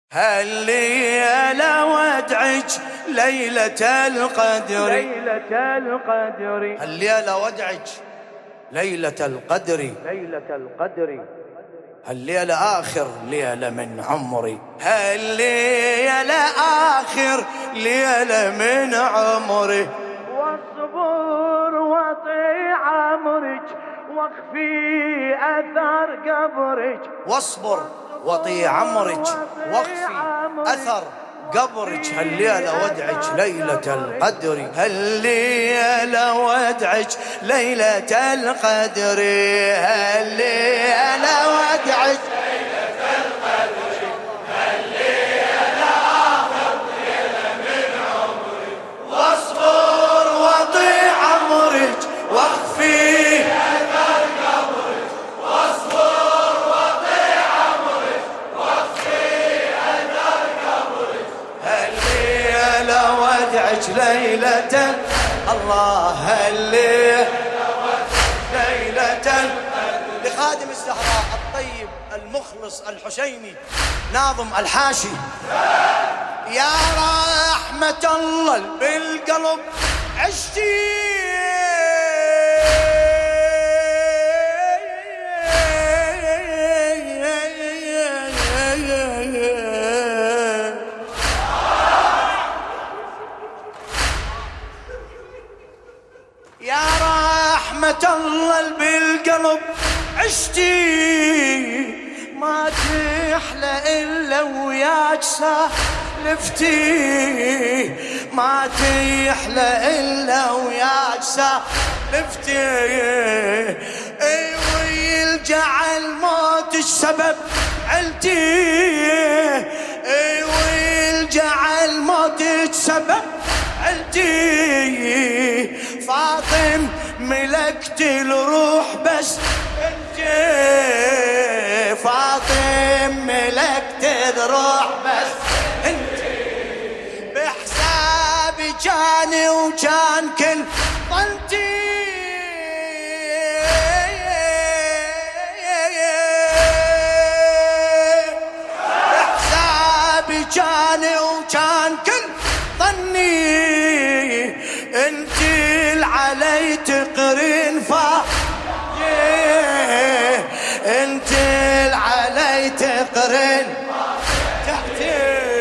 هالليلة ودعج ليلة القدر، ليلة القدر، هالليلة ودعج ليلة القدر، ليلة القدر، هالليلة آخر ليلة من عمري، هالليلة آخر ليلة من عمري. واصبر واطيع امرك واخفي اثر قبرك، واصبر واطيع عمرك واخفي أثر قبرك. هالليلة ودعج ليلة القدر، هالليلة ودعج ليلة القدر، هالليلة ودعج ليلة القدر، هالليلة آخر ليلة من عمري. واصبر واطيع عمرك واخفي أثر قبرك، واصبر واطيع عمرك واخفي أثر قبرك. هالليلة ودعج ليلة الله، هالليلة ليلة لخادم الزهراء الطيب المخلص الحسيني ناظم الحاشي. يا رحمة الله بالقلب عشتي، يا رحمة الله بالقلب عشتي، ما تحلى إلا وياك سالفتي، ما تحلى إلا وياك سالفتي. اي ويلجع الموت السبب علتي، اي ويلجع الموت السبب علتي. فاطم ملكت الروح بس انت، فاطم ملكت الروح بس انت. بحسابي جاني وجان كل ظنتي، بحسابي جاني وجان كل ظني. انت علي تقرين فاجي، انت علي تقرين تحتي،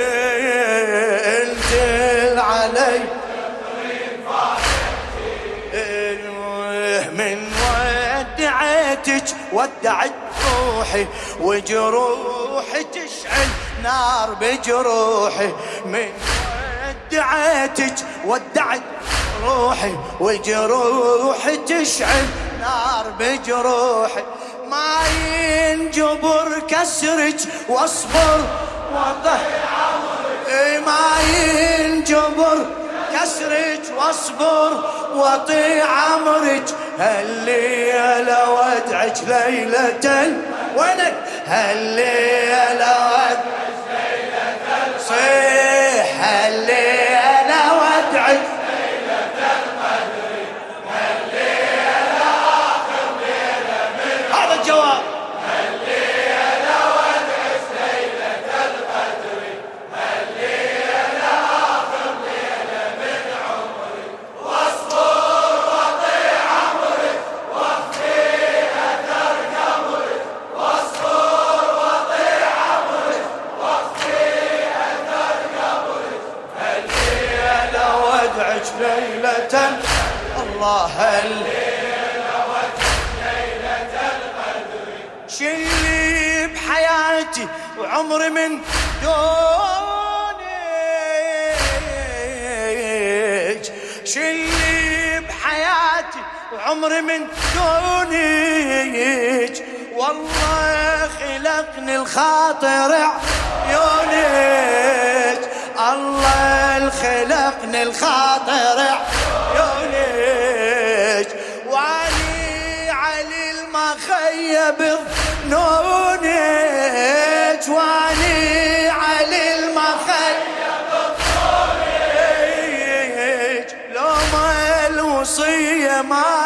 انت علي تقرين فاجي. من ودعتك ودعت روحي وجروحي تشعل نار بجروحي. من ودعتك ودعت روحي وجروحي تشعل نار بجروحي. ما ينجبر كسرك واصبر واطيع عمرك، ما ينجبر كسرك واصبر واطيع عمرك. هالليلة ودعج ليلة وينك، هالليلة ودعج ليلة صيح، هالليلة ودعج الجواب. هالليلة ودعج ليلة القدر، هالليلة آخر ليلة من عمري. واصبر واطيع عمرك واخفي أثر قبرك، واصبر واطيع عمرك واخفي أثر قبرك. هالليلة ودعج ليلة الله، هالليلة شلي بحياتي وعمري من دونك، شلي بحياتي وعمري من دونك. والله خلقني الخاطر عيونك، الله خلقني الخاطر عيونك. وعلي علي المخيب نونك، واني علي المخيب نونك. لو ما الوصية ما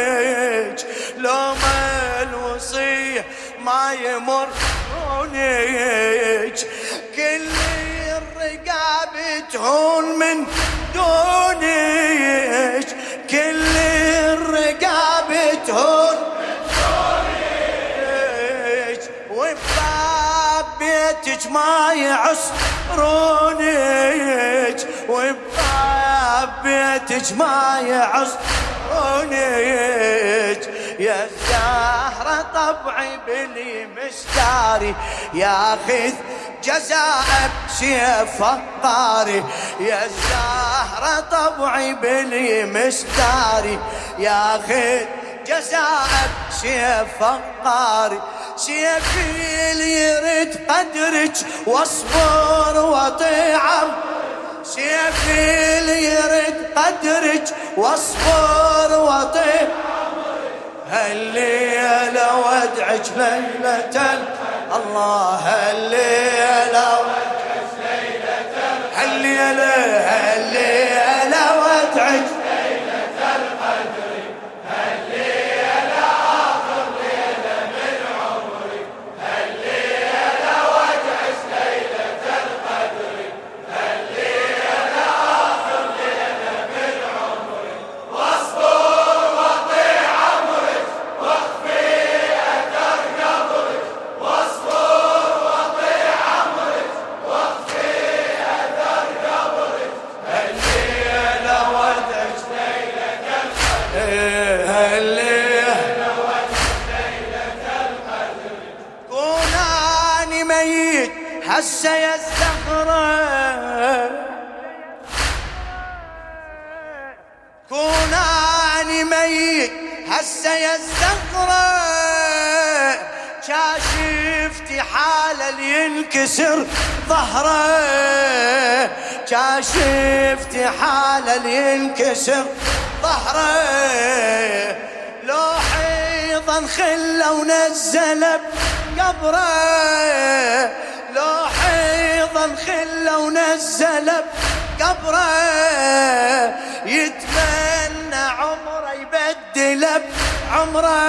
يمرونك، لو ما الوصية ما يمرونك. وباب بيتك ما يعصرونك، وباب بيتك ما يعصرونك، يا الزهرة طبعي بلي مستاري، ياخذ جزاء بسيف فقاري، يا الزهرة طبعي بلي مستاري، ياخذ جزاء بسيف فقاري، سيفي اللي يرد قدرك واصبر واطيع، سيفي اللي يرد قدرك واصبر واطيع، هالليلة ودعك ليلة الله، هالليلة ودعك ليلة، هالليلة ودعك ليلة القدر، هالليلة آخر ليلة من عمري، هالليلة ودعك ليلة القدر، هالليلة آخر ليلة من عمري، واصبر واطيع أمرك واخفي أثر قبرك، واصبر واطيع أمرك واخفي أثر قبرك، هالليلة ودعك ليلة القدر، هالليلة ودعك ليلة القدر، كوناني ميت هسه يا الزهرة، كوناني ميت هسه يا الزهرة، كاشفتي حالة اللي ينكسر ظهره، كاشفتي حالة اللي ينكسر ظهره، لو حيضا خله ونزل بقبره، لو حيضا خله ونزل بقبره، يتمنى عمره يبدل بعمره،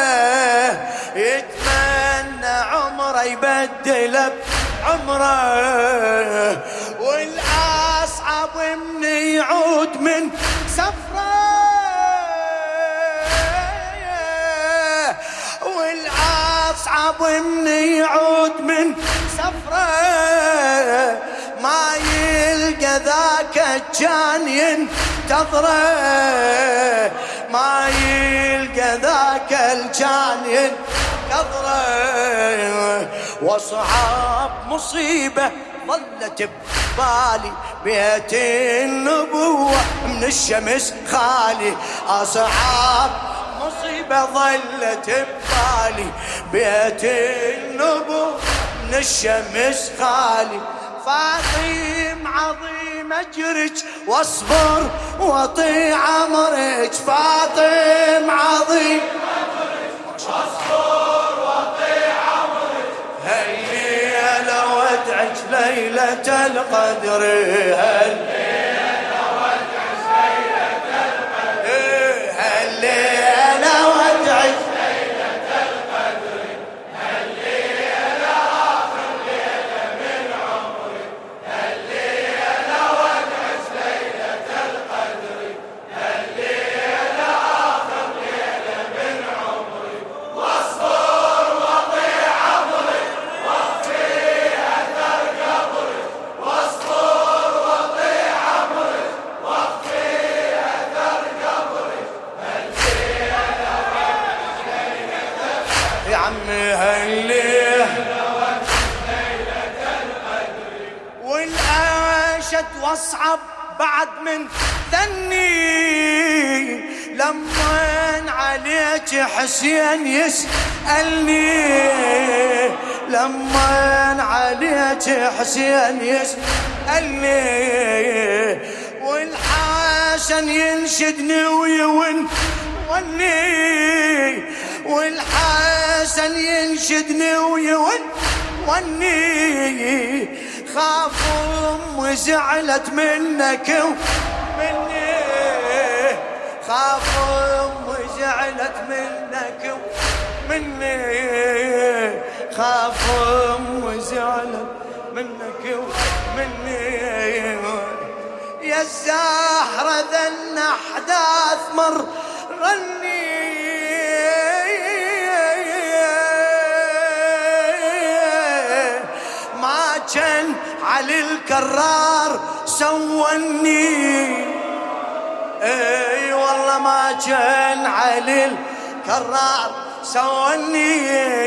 يتمنى عمره يبدل بعمره، والأصعب من يعود من سفره، والأصعب من يعود من سفره، ما يلقى ذاك كان ينتظره، ما يلقى ذاك كان ينتظره، واصعب مصيبة ظلت ببالي بيت النبوة من الشمس خالي، أصعب مصيبة ظلت ببالي بيت النبوة من الشمس خالي، فاطم عظيم اجرك واصبر واطيع امرك، فاطم عظيم اجرك واصبر واطيع امرك، هالليلة ودعك ليلة القدر، هالليلة ودعك ليلة القدر، هالليلة ودعك ليلة القدر، هالليلة آخر ليلة من عمري، هالليلة ودعك ليلة القدر، هالليلة آخر ليلة من عمري، واصبر واطيع أمرك واخفي أثر قبرك، واصبر واطيع أمرك واخفي أثر قبرك، هالليلة ودعك ليلة القدر، يا عمي هالليلة والأشد واصعب بعد من ثني، لمن عليك حسين يسألني، لمن عليك حسين يسألني، والحسن ينشدني ويوني، والحسن ينشدني ويوني، خاف أمي زعلت منك ومني، خاف أمي زعلت منك ومني، خاف أمي زعلت منك ومني، يا الزهرة ذن أحداث مرني، كان علي الكرار سوني. اي والله ما كان علي الكرار سوني،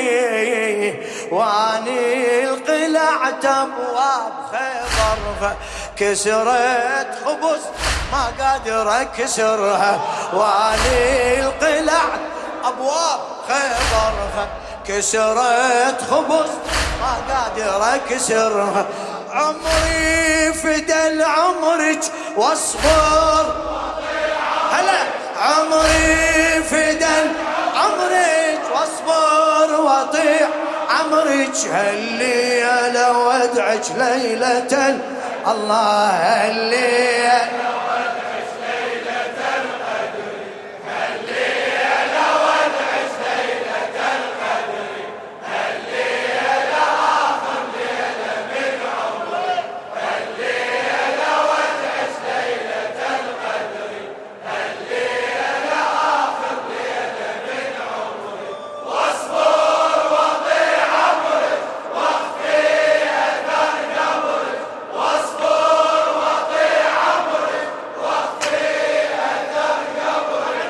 واني القلعت ابواب خيبر كسرت خبز ما قادر اكسرها، واني القلعت ابواب خيبر كسرت خبز ما قادر اكسرها. عمري فدى عمرك واصبر، هلا عمري فدى عمرك واصبر واطيع عمرك، هالليلة وادعك ليلة الله، هالليلة وادعك ليلة القدر، هالليلة وادعك ليلة القدر، هالليلة آخر ليلة من عمري، هالليلة وادعك ليلة القدر، هالليلة آخر ليلة من عمري، واصبر واطيع عمرك واخفي أثر قبرك، واصبر واطيع عمرك واخفي أثر قبرك.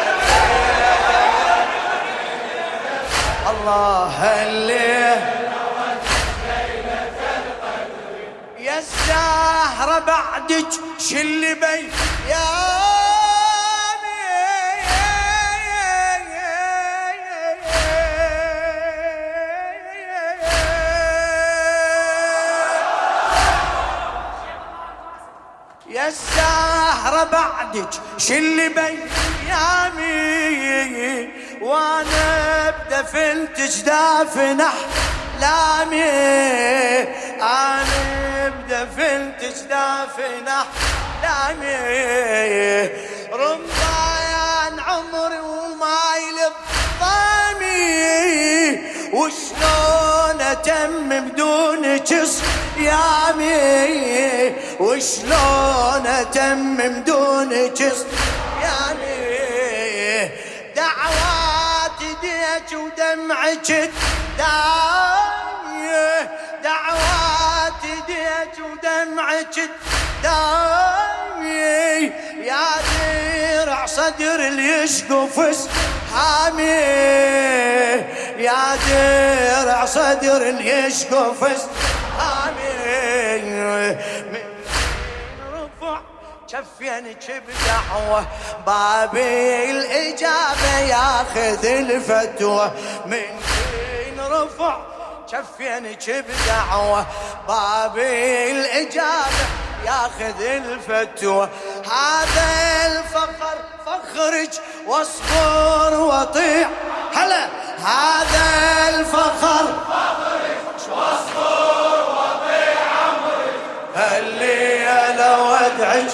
الله هالليلة يا الزهرة بعدك شل بي يا يا الزهرة بعدك شل بيامي، وانا بدفنتك دافن احلامي، انا بدفنتك دافن احلامي، رمضان عمري ومايل بضامي، وشلون اتم بدونك صيامي، وشلون اتم بدونك صيامي، دعوات ايديك ودمعك داية، دعوات ايديك ودمعك داية، يا درع صدر اللي يشقف سهامي، يا درع صدر اللي يشقف سهامي، من رفع كفينك بدعوة بابي الإجابة ياخذ الفتوى، من رفع كفينك بدعوة بابي الإجابة ياخذ الفتوى، هذا الفخر فخرج واصبر واطيع، هلا هذا الفخر فخرج واصبر واطيع عمرك، هالليلة وادعك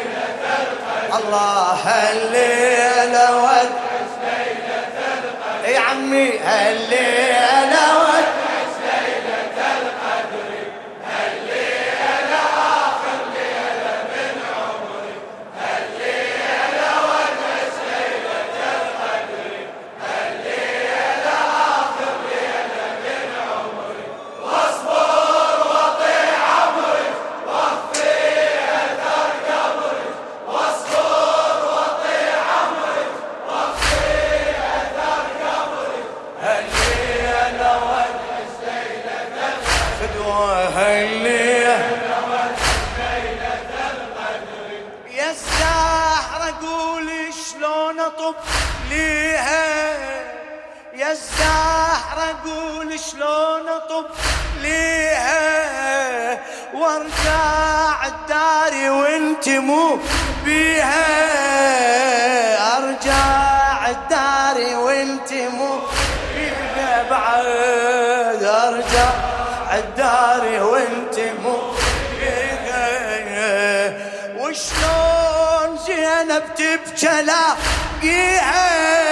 الله، هالليلة وادعك ليلة القدر يا عمي، هالليلة وادعك ليلة القدر، هالليلة آخر ليلة من عمري، هالليلة وادعك ليلة القدر، هالليلة آخر ليلة من عمري، واصبر واطيع عمرك واخفي أثر قبرك، واصبر واطيع عمرك واخفي أثر قبرك، هالليلة وادعك ليلة الفدوى، هالليلة وادعك ليلة القدر، يا الزهرة قولي شلون اطب ليها، يا الزهرة قولي شلون اطب ليها، وارجع الداري وانت مو بيها، ارجع الداري وانت مو بيها، بعد ارجع الداري وانت مو بيها، وشلون زينب تبكي لاقيها،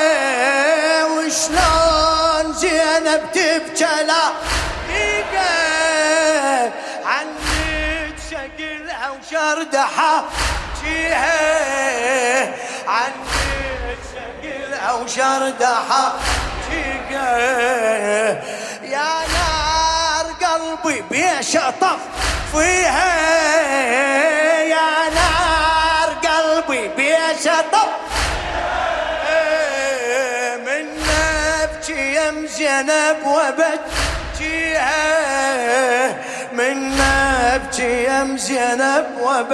وشلون زينب تبكي لاقيها، عنك شكلها وشردها جيها، عنك شكلها وشردها جيها، يا نار قلبي قلبي بيشطف فيها يا نار قلبي بيشطف من نبكي يم زينب وبكيها من نبكي يم زينب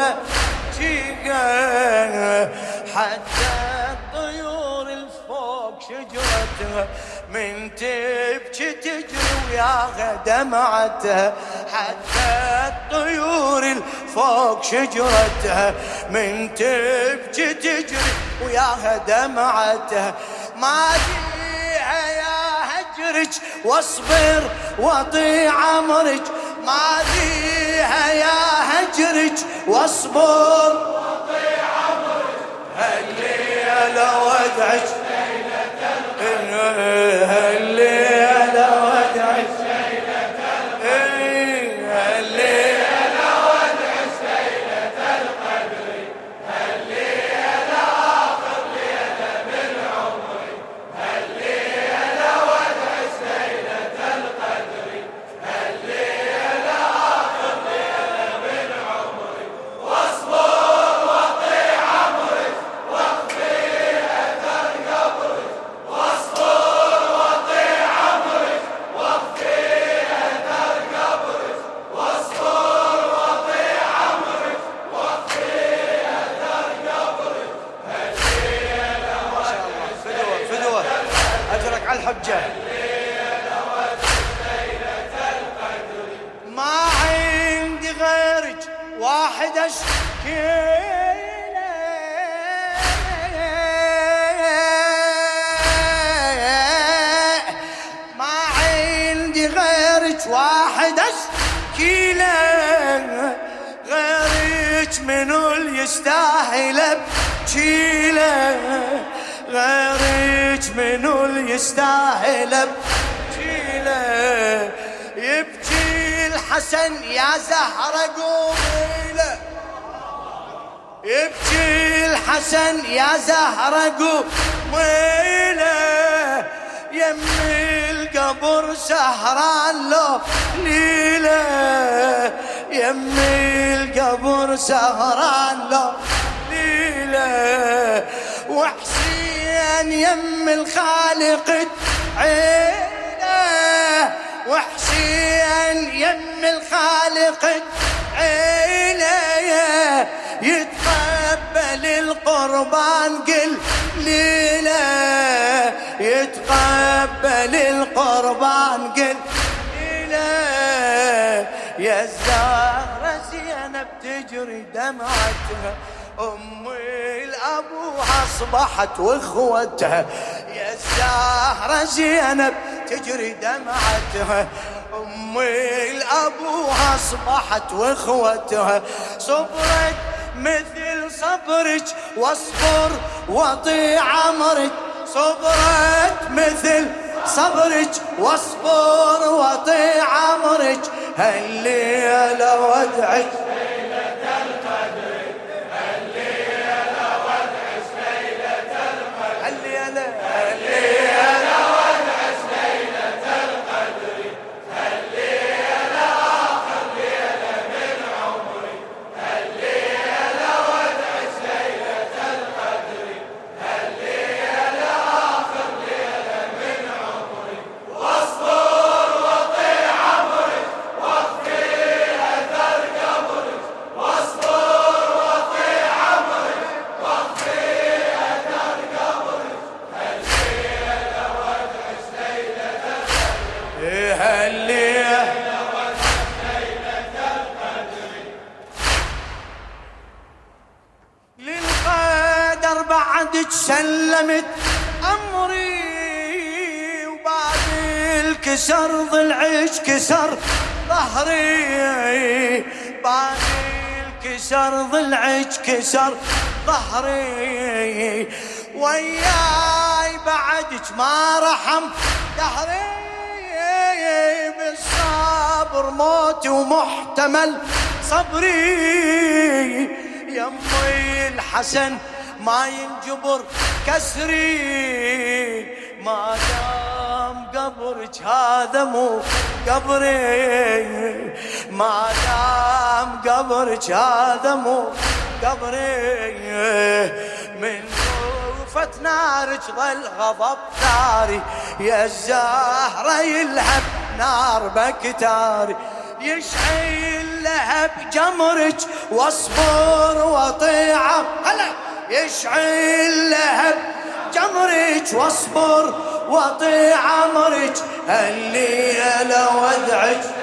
وبكيها حتى الطيور الفوق شجرتها من تبكي تجري وياها دمعتها حتى الطيور الفوق شجرتها من تبكي تجري وياها دمعتها ما فيها يا هجرك واصبر واطيع عمرك ما فيها يا هجرك واصبر واطيع عمرك هالليلة ودعك هالليلة ودعك هالليلة ودعك ليلة القدر هالليلة آخر ليلة من عمري هالليلة ودعك ليلة القدر هالليلة آخر ليلة من عمري واصبر واطيع عمرك واخفي أثر قبرك واصبر واطيع عمرك واخفي أثر قبرك واصبر واطيع عمرك واخفي أثر قبرك هالليلة ما شاء الله فدوة أجرك على الحجة ما عندي غيرك واحد اشكي ما عندي غيرك واحد اشكي له غيرك منو اللي يستاهل ابكي له غيرك منو اللي يستاهل ابكي له يبكي الحسن يا زهرة قومي له يبكي الحسن يا زهرة قومي له يم القبر سهران له ليله يم القبر سهران له ليله وحسين يم الخالق عينه وحسين يم الخالق عينه يتقبل القربان قل ليله يتقبل القربان قل ليله يا الزهرة زينب تجري دمعتها أمي لأبوها أصبحت وإخوتها يا الزهرة زينب تجري دمعتها أمي لأبوها أصبحت وإخوتها صبرت مثل صبرك واصبر واطيع عمرك صبرت مثل صبرك واصبر واطيع عمرك هالليلة ودعك ليلة القدر هالليلة ودعك ليلة القدر هالليلة ودعك ليلة القدر هالليلة آخر ليلة من عمري هالليلة ودعك ليلة القدر هالليلة آخر ليلة من عمري واصبر واطيع عمرك واخفي أثر قبرك واصبر واطيع عمرك واخفي أثر قبرك هالليلة ودعك ليلة القدر هالليلة ودعك ليلة القدر للقدر بعدك سلمت أمري وبعد الكسر ضلعك كسر ظهري بعد الكسر ضلعك كسر ظهري وياي بعدك ما رحم دهري بالصبر موت ومحتمل صبري يمي الحسن ما ينجبر كسري ما دام قبرك هذا مو قبري، ما دام قبرك هذا مو قبري، من طوفة نارك ظل غضب ناري، يا الزهرة يلهب نار بكتاري، يشعل لهب جمرك واصبر واطيعه، هلا يشعل لهب جمرك واصبر واطيع امرك، اللي لو ودعك